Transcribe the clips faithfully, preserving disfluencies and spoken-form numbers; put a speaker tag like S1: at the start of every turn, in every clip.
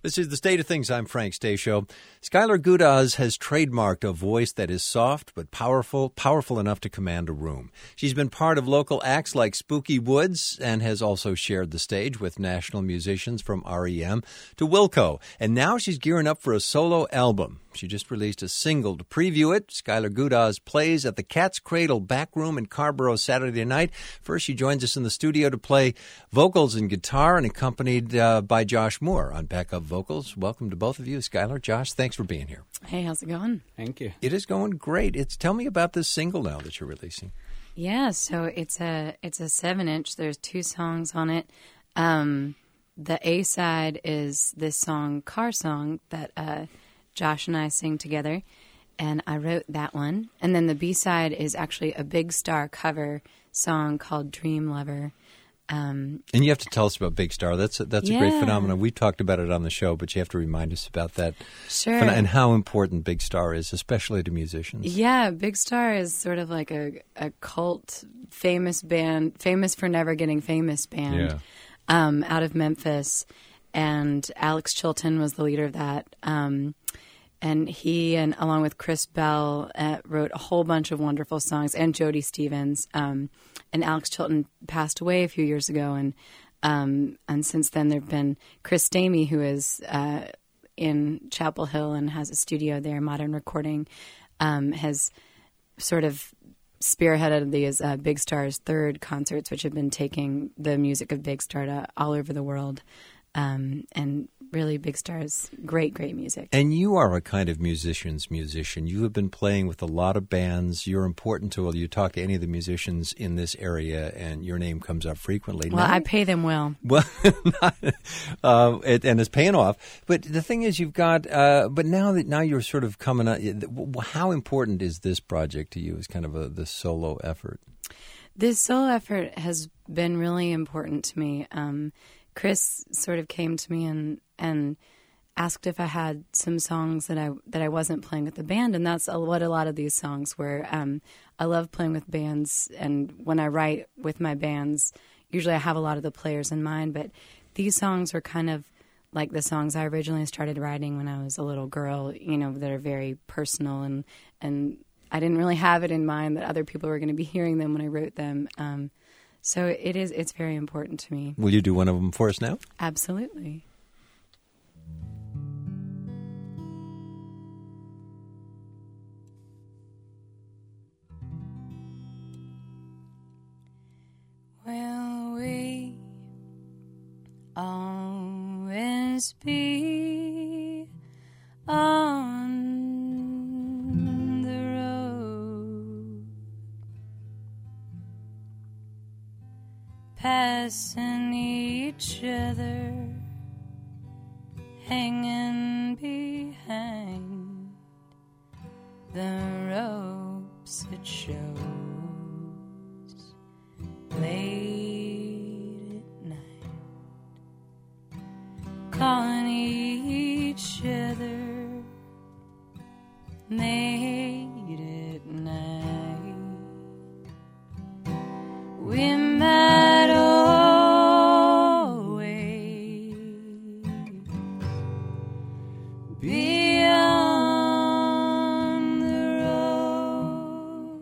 S1: This is The State of Things. I'm Frank Stasio. Skylar Gudaz has trademarked a voice that is soft but powerful, powerful enough to command a room. She's been part of local acts like Spooky Woods and has also shared the stage with national musicians from R E M to Wilco. And now she's gearing up for a solo album. She just released a single to preview it. Skylar Gudaz plays at the Cat's Cradle Back Room in Carrboro Saturday night. First, she joins us in the studio to play vocals and guitar and accompanied uh, by Josh Moore on backup vocals. Welcome to both of you. Skylar, Josh, thanks for being here.
S2: Hey, how's it going?
S3: Thank you.
S1: It is going great. It's Tell me about this single now that you're releasing.
S2: Yeah, so it's a it's a seven inch. There's two songs on it. Um, the A side is this song, Car Song, that uh, Josh and I sing together, and I wrote that one. And then the B side is actually a Big Star cover song called Dream Lover. Um,
S1: and you have to tell us about Big Star. That's a, that's
S2: yeah.
S1: a great phenomenon. We've talked about it on the show, but you have to remind us about that.
S2: Sure.
S1: And how important Big Star is, especially to musicians.
S2: Yeah, Big Star is sort of like a, a cult, famous band, famous for never getting famous band
S1: Yeah.
S2: um, out of Memphis. And Alex Chilton was the leader of that. Um, and he, and along with Chris Bell, uh, wrote a whole bunch of wonderful songs, and Jody Stevens. Um, and Alex Chilton passed away a few years ago. And um, and since then, there have been Chris Stamey, who is uh, in Chapel Hill and has a studio there, Modern Recording, um, has sort of spearheaded these uh, Big Star's third concerts, which have been taking the music of Big Star to all over the world. Um, and really, Big Star's great, great music.
S1: And you are a kind of musician's musician. You have been playing with a lot of bands. You're important to, well, you talk to any of the musicians in this area, and your name comes up frequently.
S2: Well,
S1: now,
S2: I pay them well.
S1: Well, not, uh, it, and it's paying off. But the thing is, you've got, uh, but now that now you're sort of coming up, how important is this project to you as kind of a the solo effort?
S2: This solo effort has been really important to me. Um Chris sort of came to me and, and asked if I had some songs that I that I wasn't playing with the band, and that's a, what a lot of these songs were. Um, I love playing with bands, and when I write with my bands, usually I have a lot of the players in mind, but these songs are kind of like the songs I originally started writing when I was a little girl, you know, that are very personal, and, and I didn't really have it in mind that other people were going to be hearing them when I wrote them. Um So it is. It's very important to me.
S1: Will you do one of them for us now?
S2: Absolutely. Will we always be on the road, passing each other, hanging behind the ropes it shows, late at night, calling each other late at night. We might always be on the road.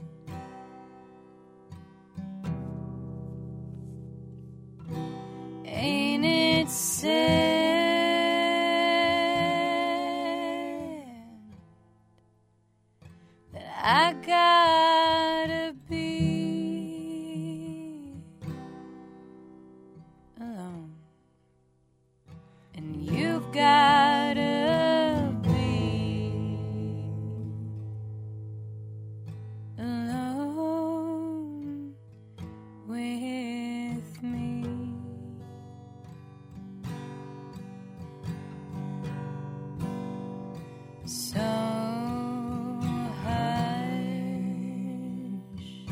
S2: Ain't it sad that I gotta be alone, and you've gotta be alone with me. So hush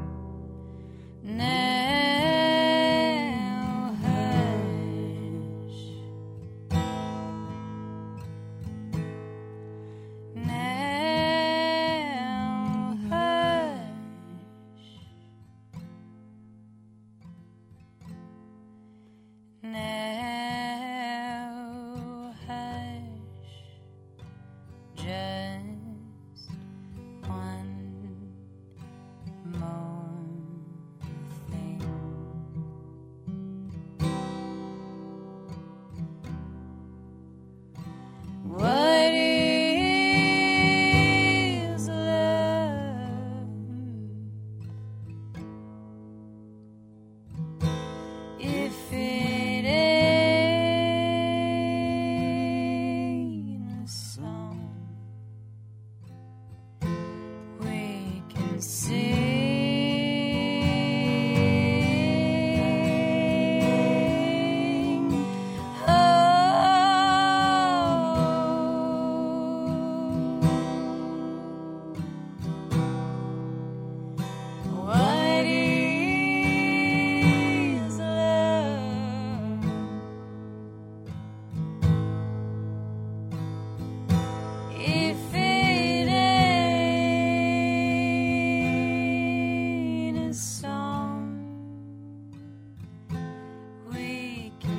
S2: now, hush.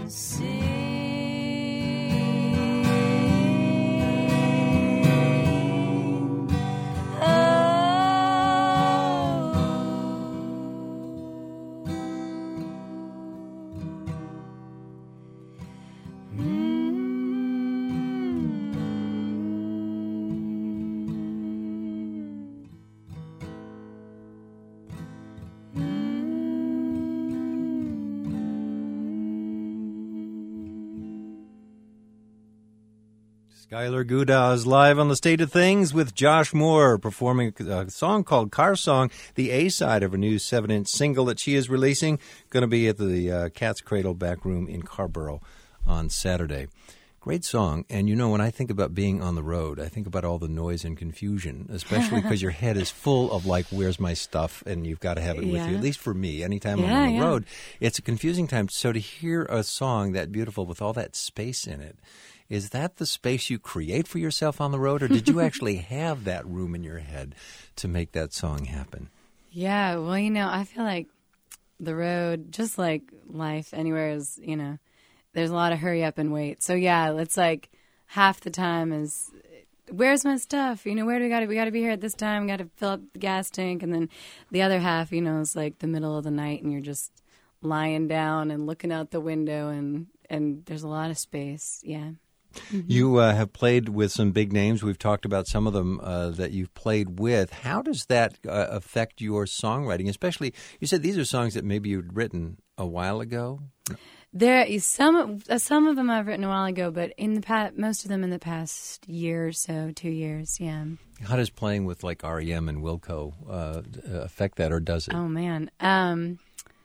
S1: Skylar Goudas live on the State of Things with Josh Moore performing a song called Car Song, the A-side of a new seven-inch single that she is releasing. Going to be at the uh, Cat's Cradle Back Room in Carborough on Saturday. Great song. And, you know, when I think about being on the road, I think about all the noise and confusion, especially because your head is full of, like, where's my stuff? And you've got to have it with
S2: Yeah.
S1: you. At least for me, anytime
S2: Yeah,
S1: I'm on the
S2: yeah.
S1: road, it's a confusing time. So to hear a song that beautiful with all that space in it, is that the space you create for yourself on the road, or did you actually have that room in your head to make that song happen?
S2: Yeah, well, you know, I feel like the road, just like life anywhere, is, you know, there's a lot of hurry up and wait. So, yeah, it's like half the time is, where's my stuff? You know, where do we got to, we got to be here at this time, got to fill up the gas tank. And then the other half, you know, is like the middle of the night and you're just lying down and looking out the window and, and there's a lot of space, yeah. Mm-hmm.
S1: You uh, have played with some big names. We've talked about some of them uh, that you've played with. How does that uh, affect your songwriting? Especially, you said these are songs that maybe you'd written a while ago.
S2: There is some uh, some of them I've written a while ago, but in the past, most of them in the past year or so, two years, yeah.
S1: How does playing with like R E M and Wilco uh, affect that, or does it?
S2: Oh man, um,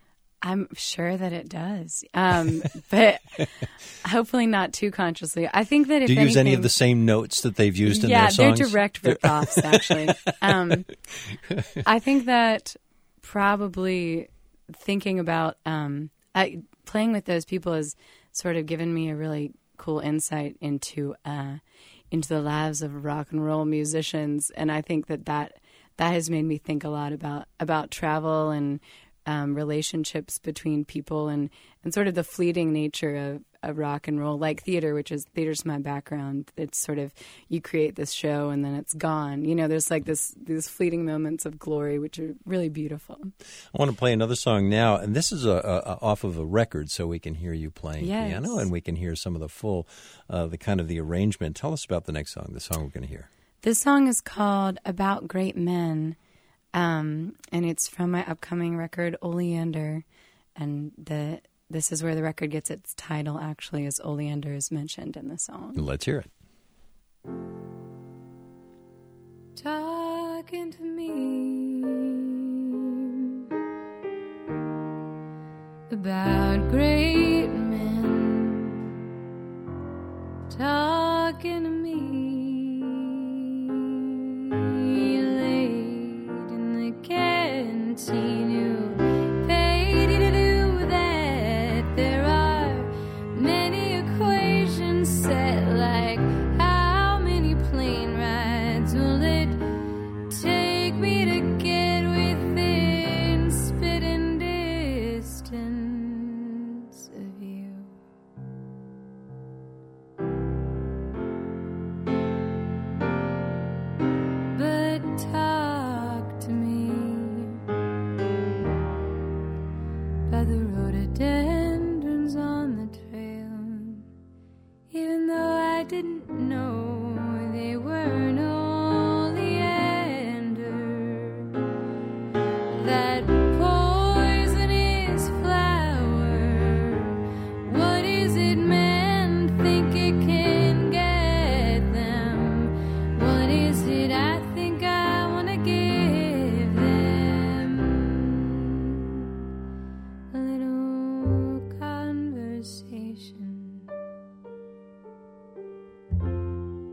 S2: I'm sure that it does, um, but hopefully not too consciously. I think that if
S1: do you use
S2: anything,
S1: any of the same notes that they've used in
S2: yeah,
S1: their songs?
S2: they're direct rip-offs, actually. um, I think that probably thinking about um, I, playing with those people has sort of given me a really cool insight into uh, into the lives of rock and roll musicians, and I think that that, that has made me think a lot about about travel and um, relationships between people, and, and sort of the fleeting nature of, of rock and roll, like theater, which is theater's my background. It's sort of you create this show and then it's gone. You know, there's like this these fleeting moments of glory, which are really beautiful.
S1: I want to play another song now, and this is a, a, off of a record, so we can hear you playing
S2: Yes.
S1: piano, and we can hear some of the full, uh, the kind of the arrangement. Tell us about the next song, the song we're going to hear.
S2: This song is called About Great Men, um, and it's from my upcoming record, Oleander, and the this is where the record gets its title, actually, as Oleander is mentioned in the song.
S1: Let's hear it.
S2: Talking to me about great men, talking to me late in the canteen, you paid to do that. There are many equations set, like how many plane rides will it take me to get within spitting distance of you. But talk to me by the rhododendrons on the trail, even though I didn't know they were an oleander. That poisonous flower, what is it men think it can get them? What is it I think I want to give them? A little conversation.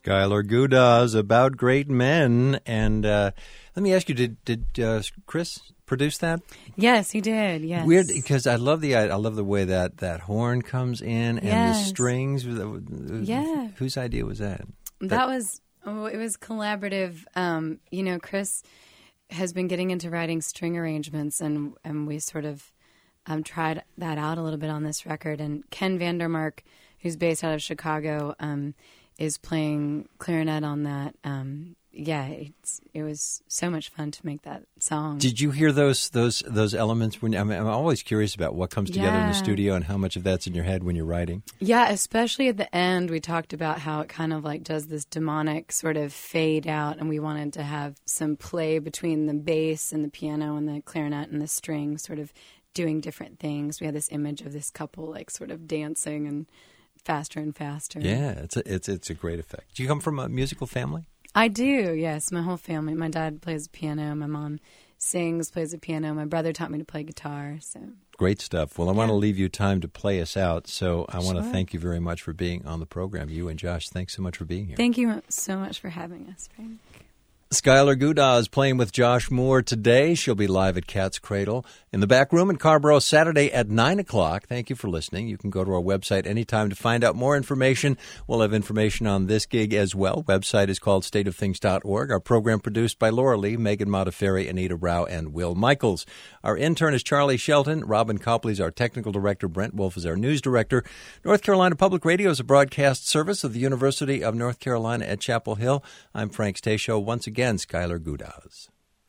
S1: Skylar Gudaz, About Great Men. And uh, let me ask you, did did uh, Chris produce that?
S2: Yes, he did. Yes.
S1: Weird, because I love the I love the way that, that horn comes in and
S2: yes.
S1: the strings.
S2: Yeah.
S1: Whose idea was that?
S2: That, that was oh, it was collaborative. Um, you know, Chris has been getting into writing string arrangements, and and we sort of um, tried that out a little bit on this record. And Ken Vandermark, who's based out of Chicago, um, is playing clarinet on that. Um, yeah, it's, it was so much fun to make that song.
S1: Did you hear those those those elements? When I mean, I'm always curious about what comes together
S2: yeah.
S1: in the studio and how much of that's in your head when you're writing.
S2: Yeah, especially at the end, we talked about how it kind of like does this demonic sort of fade out, and we wanted to have some play between the bass and the piano and the clarinet and the string, sort of doing different things. We had this image of this couple like sort of dancing and faster and faster.
S1: Yeah, it's a, it's it's a great effect. Do you come from a musical family?
S2: I do, yes. My whole family. My dad plays piano. My mom sings, plays the piano. My brother taught me to play guitar. So
S1: great stuff. Well, I yeah. want to leave you time to play us out, so I want
S2: sure.
S1: to thank you very much for being on the program. You and Josh, thanks so much for being here.
S2: Thank you so much for having us, Frank.
S1: Skylar Gudaz playing with Josh Moore today. She'll be live at Cat's Cradle in the back room in Carrboro Saturday at nine o'clock. Thank you for listening. You can go to our website anytime to find out more information. We'll have information on this gig as well. Website is called state of things dot org. Our program produced by Laura Lee, Megan Modafferi, Anita Rao, and Will Michaels. Our intern is Charlie Shelton. Robin Copley is our technical director. Brent Wolf is our news director. North Carolina Public Radio is a broadcast service of the University of North Carolina at Chapel Hill. I'm Frank Stasio. Once again, Again, Skylar Gudaz.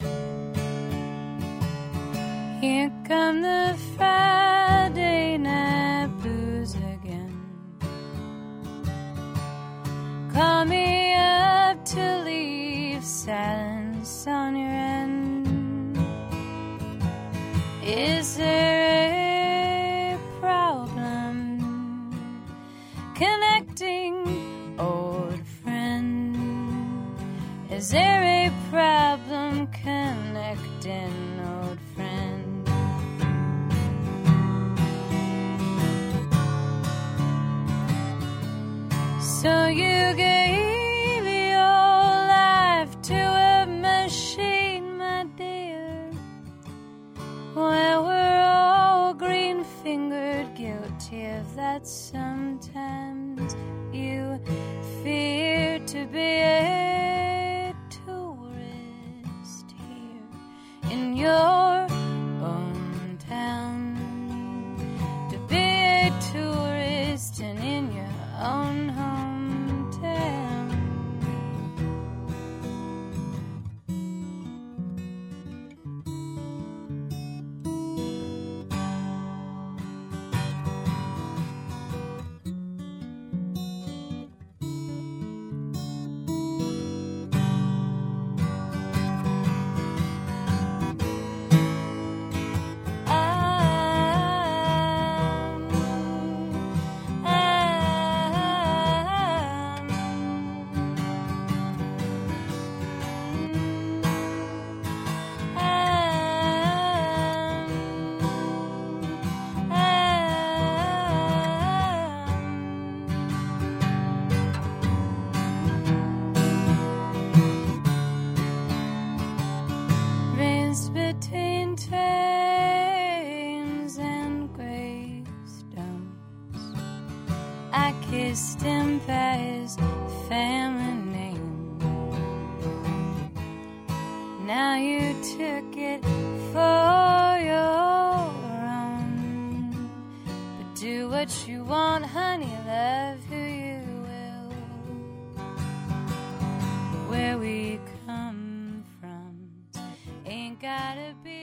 S2: Here come the Friday night blues again. Call me up to leave silence on your end. Is there a problem connecting old friends? Is there a problem connecting old friends? So you gave your life to a machine, my dear. Well, we're all green-fingered, guilty of that sometimes. You fear to be a in your own town, to be a tourist and in your own hometown. Between trains and gravestones, I kissed him by his family name. Now you took it for your own, but do what you want, honey, love who you will. Where we come from ain't gotta be